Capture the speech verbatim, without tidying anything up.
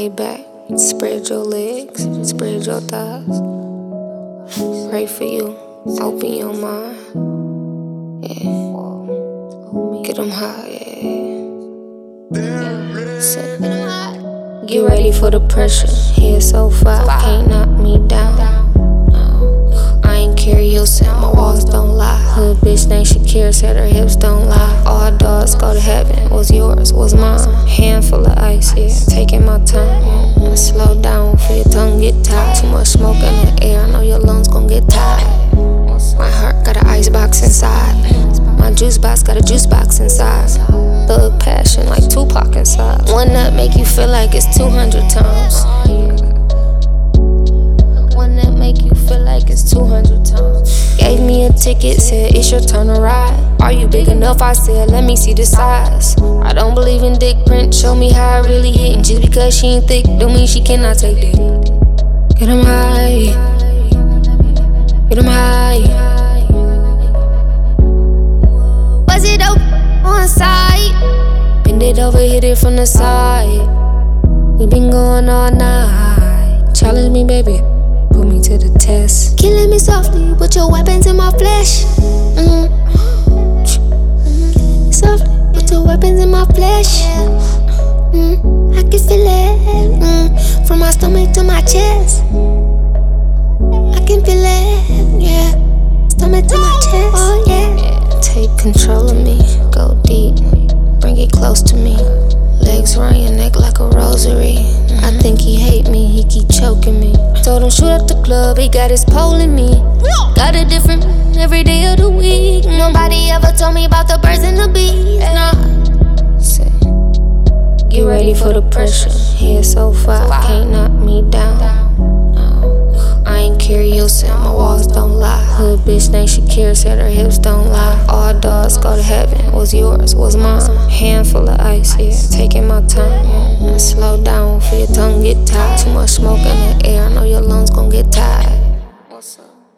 Lay back, spread your legs, spread your thighs. Pray for you, open your mind. Yeah, get them high, yeah. Sit. Get ready for the pressure. Head so far, can't knock me down. No, I ain't curious, and my walls don't lie. Hood bitch named Shakira said her hips don't lie. All dogs go to heaven. What's yours? What's mine? Handful of ice, yeah. Taking my time. Yeah. Slow down for your tongue get tired. Too much smoke in the air. I know your lungs gon' get tired. My heart got an ice box inside. My juice box got a juice box inside. Thug passion like Tupac inside. One nut make you feel like it's two hundred times. One that make you feel like it's two hundred times. Gave me a ticket, said it's your turn to ride. Are you big enough? I said, let me see the size. I don't believe in dick print, show me how I really hit. And just because she ain't thick, don't mean she cannot take dick. Get 'em high, get 'em high. Was it dope on side? Bend it over, hit it from the side. We been going all night. Challenge me, baby, put me to the test. Killing me softly, put your weapons in my flesh. Mm. Killing me softly, put your weapons in my flesh. Mm. I can feel it, mm. From my stomach to my chest. I can feel it, yeah. Stomach to my chest, oh yeah. Take control of me, go deep, bring it close to me. Legs round your neck like a rosary. I think he hate me, he keep choking me. Told him shoot up the club, he got his pole in me. Got a different every day of the week. Nobody ever told me about the birds and the bees, nah. Say, get ready for the pressure. Head so far, can't knock me down. No, I ain't curious, and my walls don't lie. Hood bitch named Shakira said her hips don't lie. All dogs go to heaven. What's yours? What's mine? Handful of ice, yeah. Taking my time. Yeah. Slow down for your tongue get tired. Too much smoke in the air. I know your lungs gon' get tired. What's up?